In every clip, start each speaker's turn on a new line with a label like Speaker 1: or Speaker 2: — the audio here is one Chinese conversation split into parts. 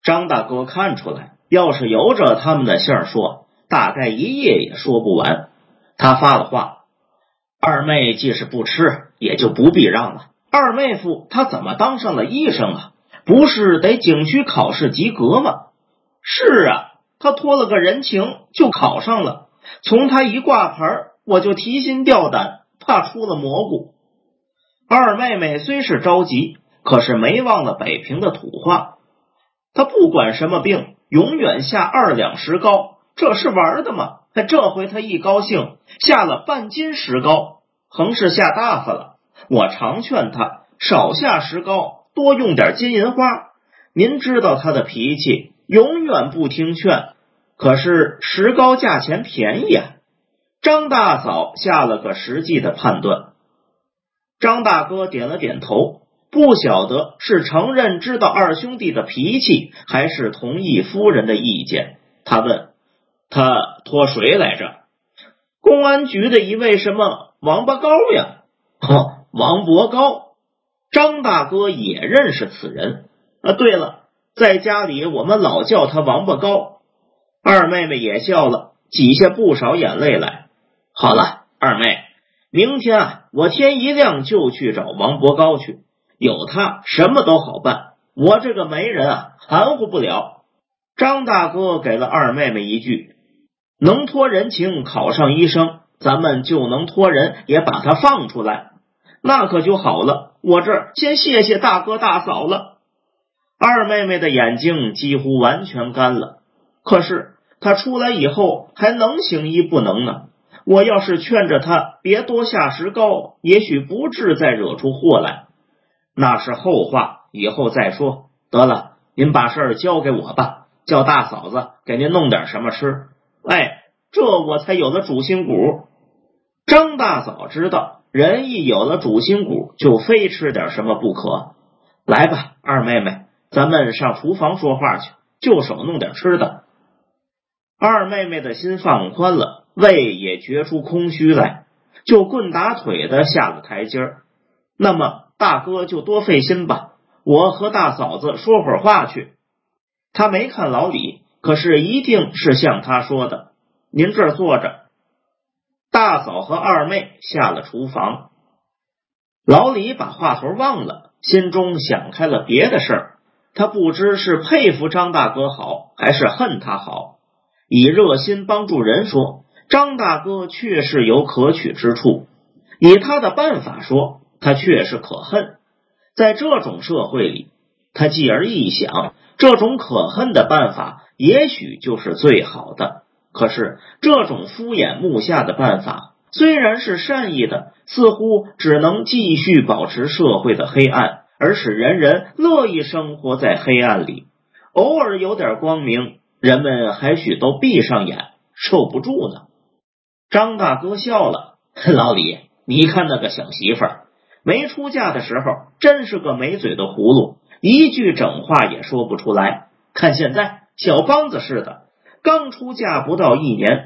Speaker 1: 张大哥看出来，要是由着他们的信儿说，大概一夜也说不完。他发了话：二妹既是不吃，也就不必让了。二妹夫他怎么当上了医生啊？不是得警区考试及格吗？是啊，他托了个人情就考上了。从他一挂牌，我就提心吊胆，怕出了蘑菇。二妹妹虽是着急，可是没忘了北平的土话，她不管什么病，永远下2两石膏，这是玩的吗？这回她一高兴，下了半斤石膏，横是下大发了。我常劝她少下石膏，多用点金银花。您知道她的脾气，永远不听劝，可是石膏价钱便宜啊。张大嫂下了个实际的判断。张大哥点了点头，不晓得是承认知道二兄弟的脾气，还是同意夫人的意见。他问：他托谁来着？公安局的一位什么王八高呀？王伯高。张大哥也认识此人。对了，在家里我们老叫他王八高。二妹妹也笑了，挤下不少眼泪来。好了，二妹，明天我天一亮就去找王伯高去，有他什么都好办，我这个媒人含糊不了。张大哥给了二妹妹一句：能托人情考上医生，咱们就能托人也把他放出来，那可就好了，我这儿先谢谢大哥大嫂了。二妹妹的眼睛几乎完全干了，可是她出来以后还能行医不能呢？我要是劝着她别多下石膏，也许不至再惹出祸来。那是后话，以后再说。得了，您把事儿交给我吧，叫大嫂子给您弄点什么吃。这我才有了主心骨。张大嫂知道，人一有了主心骨，就非吃点什么不可。来吧，二妹妹，咱们上厨房说话去，就手弄点吃的。二妹妹的心放宽了，胃也觉出空虚来，就棍打腿的下了台阶儿。那么大哥就多费心吧，我和大嫂子说会儿话去。他没看老李，可是一定是像他说的。您这儿坐着。大嫂和二妹下了厨房。老李把话头忘了，心中想开了别的事儿。他不知是佩服张大哥好，还是恨他好。以热心帮助人说，张大哥确是有可取之处；以他的办法说，他确是可恨。在这种社会里，他继而一想，这种可恨的办法也许就是最好的。可是这种敷衍目下的办法虽然是善意的，似乎只能继续保持社会的黑暗，而使人人乐意生活在黑暗里。偶尔有点光明，人们还许都闭上眼，受不住呢。张大哥笑了：老李，你看那个小媳妇儿，没出嫁的时候真是个没嘴的葫芦，一句整话也说不出来。看现在小梆子似的，刚出嫁不到1年，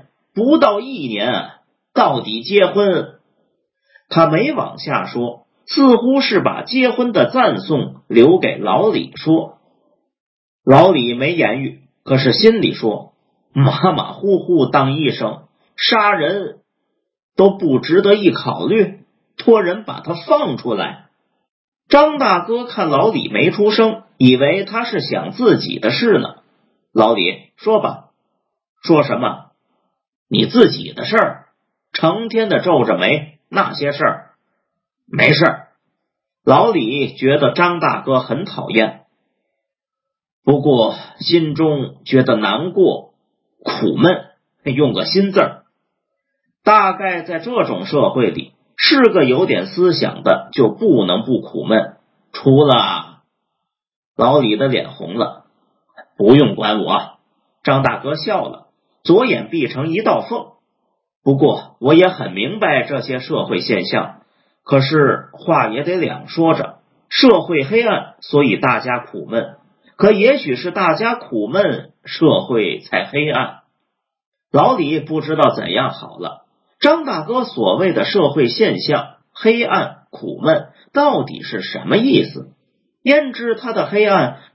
Speaker 1: 到底结婚？他没往下说，似乎是把结婚的赞颂留给老李说。老李没言语，可是心里说，马马虎虎当医生，杀人都不值得一考虑，托人把他放出来。张大哥看老李没出声，以为他是想自己的事呢。老李，说吧。说什么？你自己的事儿，成天的皱着眉，那些事儿。没事儿。老李觉得张大哥很讨厌，不过心中觉得难过、苦闷，用个心字儿。大概在这种社会里，是个有点思想的就不能不苦闷。除了……老李的脸红了。不用管我。张大哥笑了，左眼闭成一道缝。不过我也很明白这些社会现象，可是话也得两说着。社会黑暗，所以大家苦闷，可也许是大家苦闷，社会才黑暗。老李不知道怎样好了，张大哥所谓的社会现象黑暗苦闷到底是什么意思？焉知他的黑暗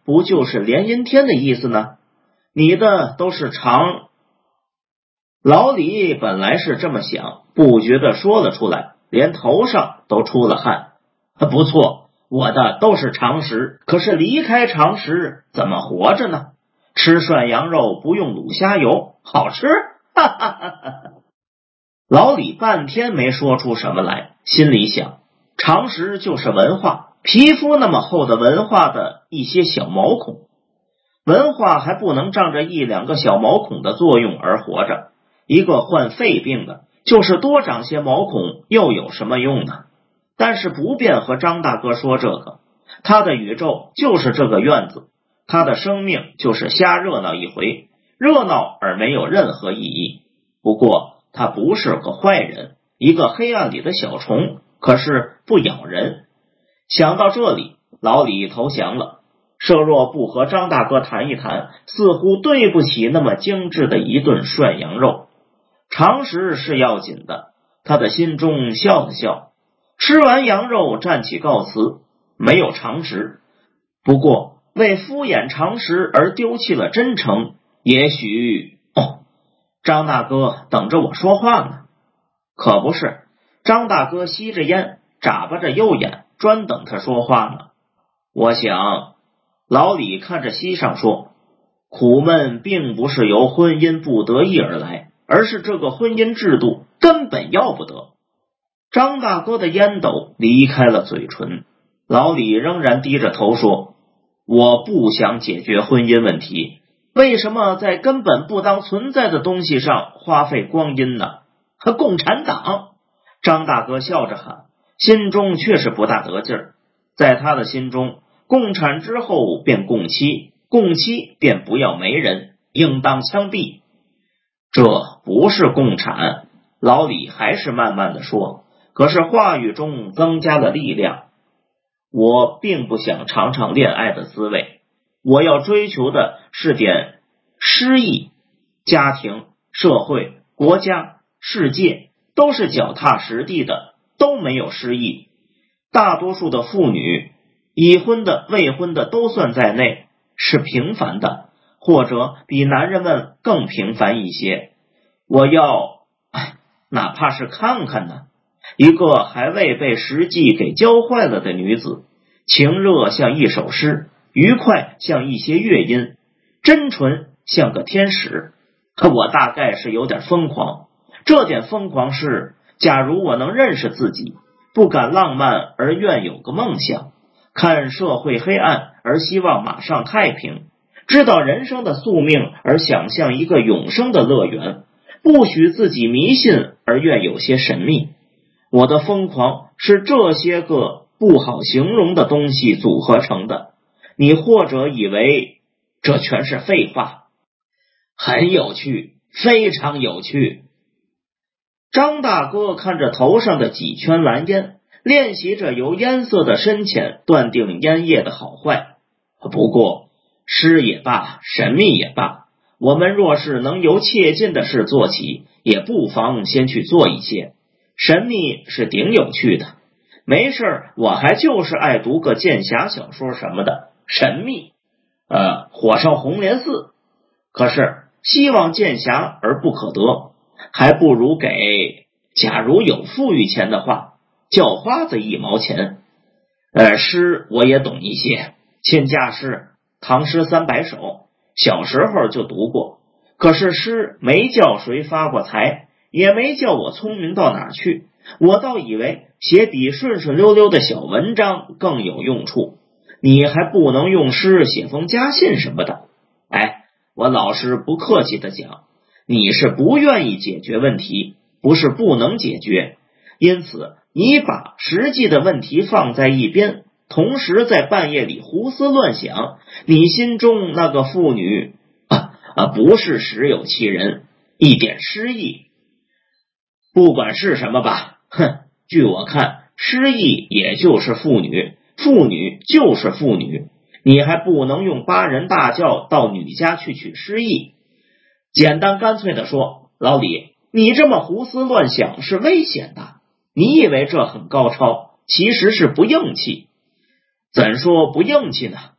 Speaker 1: 不就是连阴天的意思呢？你的都是长。老李本来是这么想，不觉地说了出来，连头上都出了汗。不错，我的都是常识，可是离开常识怎么活着呢？吃涮羊肉不用卤虾油，好吃？哈哈哈哈！老李半天没说出什么来，心里想，常识就是文化，皮肤那么厚的文化的一些小毛孔，文化还不能仗着一两个小毛孔的作用而活着。一个患肺病的，就是多长些毛孔又有什么用呢？但是不便和张大哥说这个，他的宇宙就是这个院子，他的生命就是瞎热闹一回，热闹而没有任何意义。不过他不是个坏人，一个黑暗里的小虫，可是不咬人。想到这里，老李投降了。设若不和张大哥谈一谈，似乎对不起那么精致的一顿涮羊肉。常识是要紧的，他的心中笑了笑，吃完羊肉站起告辞，没有常识。不过为敷衍常识而丢弃了真诚，也许张大哥等着我说话呢。可不是，张大哥吸着烟，眨巴着右眼，专等他说话呢。我想，老李看着西上说，苦闷并不是由婚姻不得已而来，而是这个婚姻制度根本要不得。张大哥的烟斗离开了嘴唇，老李仍然低着头说，我不想解决婚姻问题，为什么在根本不当存在的东西上花费光阴呢？共产党！张大哥笑着喊，心中却是不大得劲儿。在他的心中，共产之后便共妻，共妻便不要媒人，应当枪毙。这不是共产，老李还是慢慢的说，可是话语中增加了力量。我并不想尝尝恋爱的滋味，我要追求的是点诗意。家庭、社会、国家、世界都是脚踏实地的，都没有诗意。大多数的妇女，已婚的、未婚的都算在内，是平凡的，或者比男人们更平凡一些。我要哪怕是看看呢，一个还未被实际给教坏了的女子，情热像一首诗，愉快像一些乐音，真纯像个天使。我大概是有点疯狂，这点疯狂是，假如我能认识自己，不敢浪漫而愿有个梦想，看社会黑暗而希望马上太平，知道人生的宿命而想象一个永生的乐园，不许自己迷信而愿有些神秘。我的疯狂是这些个不好形容的东西组合成的，你或者以为这全是废话。很有趣，非常有趣。张大哥看着头上的几圈蓝烟，练习着由烟色的深浅断定烟叶的好坏。不过诗也罢，神秘也罢，我们若是能由切近的事做起，也不妨先去做一些。神秘是顶有趣的，没事我还就是爱读个剑侠小说什么的。神秘火烧红莲寺，可是希望见侠而不可得，还不如给，假如有富裕钱的话，叫花子1毛钱。诗我也懂一些，亲家诗、唐诗300首，小时候就读过。可是诗没叫谁发过财，也没叫我聪明到哪去，我倒以为写笔顺顺溜溜的小文章更有用处。你还不能用诗写封家信什么的。我老实不客气的讲，你是不愿意解决问题，不是不能解决。因此你把实际的问题放在一边，同时在半夜里胡思乱想，你心中那个妇女不是实有其人，一点诗意。不管是什么吧，据我看，诗意也就是妇女，妇女就是妇女。你还不能用8人大轿到女家去取诗意。简单干脆的说，老李，你这么胡思乱想是危险的。你以为这很高超，其实是不硬气。怎说不硬气呢？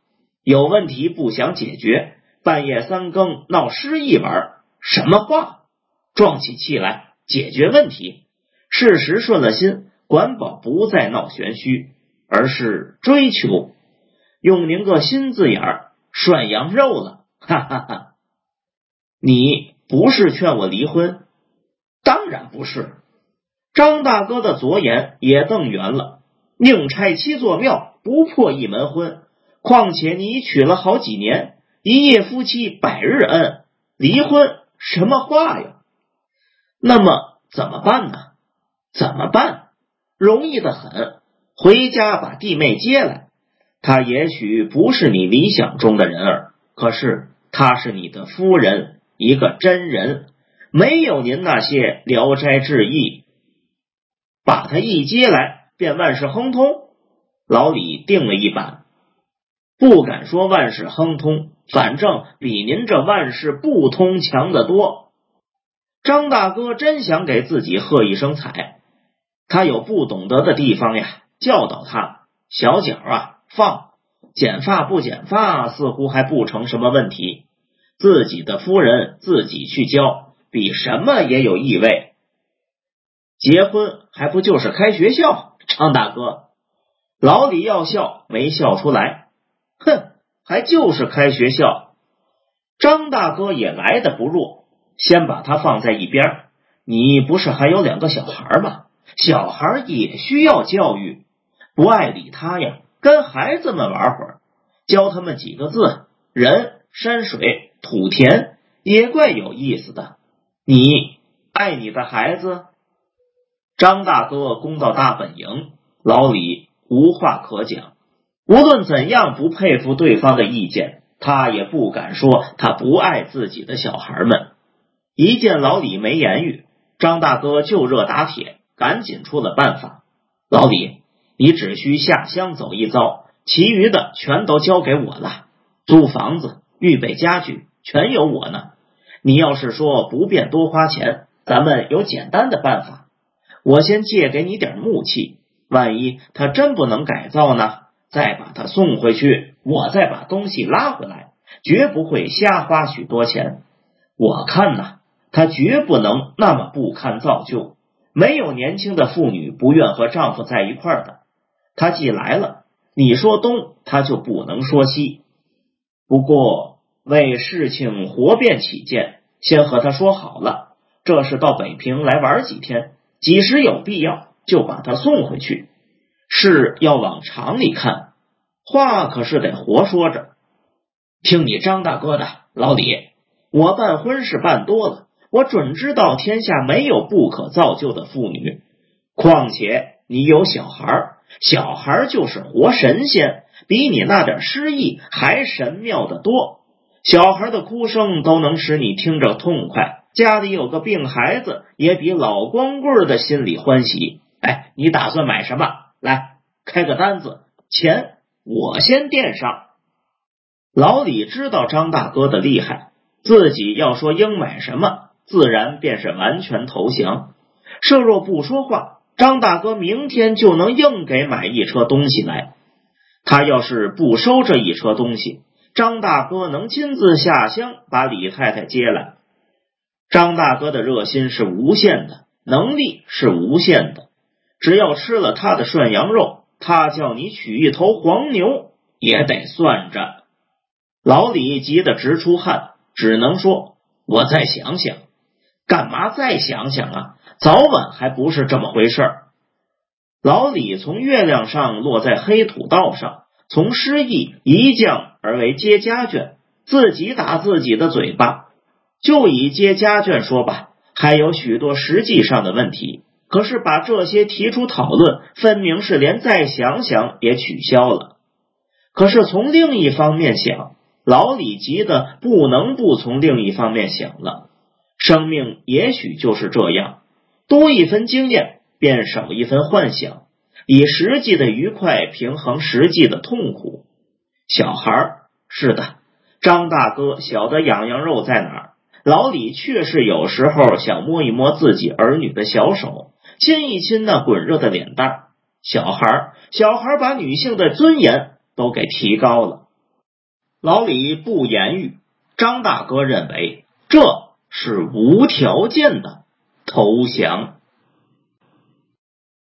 Speaker 1: 有问题不想解决，半夜3更闹失忆玩，什么话？壮起气来解决问题。事实顺了心，管保不再闹玄虚，而是追求。用您个心字眼儿，涮羊肉了，哈哈哈。你不是劝我离婚？当然不是。张大哥的左眼也瞪圆了，宁拆7座庙，不破1门婚。况且你已娶了好几年，一夜夫妻百日恩，离婚什么话呀？那么怎么办呢？怎么办？容易得很，回家把弟妹接来。她也许不是你理想中的人儿，可是她是你的夫人，一个真人，没有您那些聊斋志异。把她一接来，便万事亨通。老李定了一板，不敢说万事亨通，反正比您这万事不通强得多。张大哥真想给自己喝一声彩，他有不懂得的地方呀，教导他。小脚啊，放，剪发不剪发似乎还不成什么问题，自己的夫人自己去教，比什么也有意味。结婚还不就是开学校？张大哥，老李要笑没笑出来，哼，还就是开学校。张大哥也来得不弱，先把他放在一边。你不是还有2个小孩吗？小孩也需要教育，不爱理他呀，跟孩子们玩会儿，教他们几个字，人、山水、土田，也怪有意思的。你爱你的孩子？张大哥攻到大本营，老李无话可讲。无论怎样不佩服对方的意见，他也不敢说他不爱自己的小孩们。一见老李没言语，张大哥就热打铁，赶紧出了办法。老李，你只需下乡走一遭，其余的全都交给我了。租房子、预备家具全由我呢。你要是说不便多花钱，咱们有简单的办法。我先借给你点木器，万一他真不能改造呢，再把他送回去，我再把东西拉回来，绝不会瞎花许多钱。我看呢，他绝不能那么不堪造就，没有年轻的妇女不愿和丈夫在一块儿的。他既来了，你说东，他就不能说西。不过为事情活便起见，先和他说好了，这是到北平来玩几天，几时有必要就把他送回去。事要往长里看，话可是得活说着。听你张大哥的，老李，我办婚事办多了，我准知道天下没有不可造就的妇女。况且你有小孩，小孩就是活神仙，比你那点失忆还神妙得多。小孩的哭声都能使你听着痛快，家里有个病孩子，也比老光棍的心里欢喜。哎，你打算买什么？来，开个单子，钱我先垫上。老李知道张大哥的厉害，自己要说应买什么，自然便是完全投降。设若不说话，张大哥明天就能硬给买一车东西来。他要是不收这一车东西，张大哥能亲自下乡把李太太接来。张大哥的热心是无限的，能力是无限的，只要吃了他的涮羊肉，他叫你娶一头黄牛也得算着。老李急得直出汗，只能说我再想想。干嘛再想想啊？早晚还不是这么回事儿。老李从月亮上落在黑土道上，从失意一降而为接家眷，自己打自己的嘴巴。就以接家眷说吧，还有许多实际上的问题，可是把这些提出讨论，分明是连再想想也取消了。可是从另一方面想，老李急得不能不从另一方面想了。生命也许就是这样，多一分经验，便少一分幻想，以实际的愉快平衡实际的痛苦。小孩，是的，张大哥晓得痒痒肉在哪儿，老李确实有时候想摸一摸自己儿女的小手，亲一亲那滚热的脸蛋。小孩把女性的尊严都给提高了。 老李不言语，张大哥认为这是无条件的投降。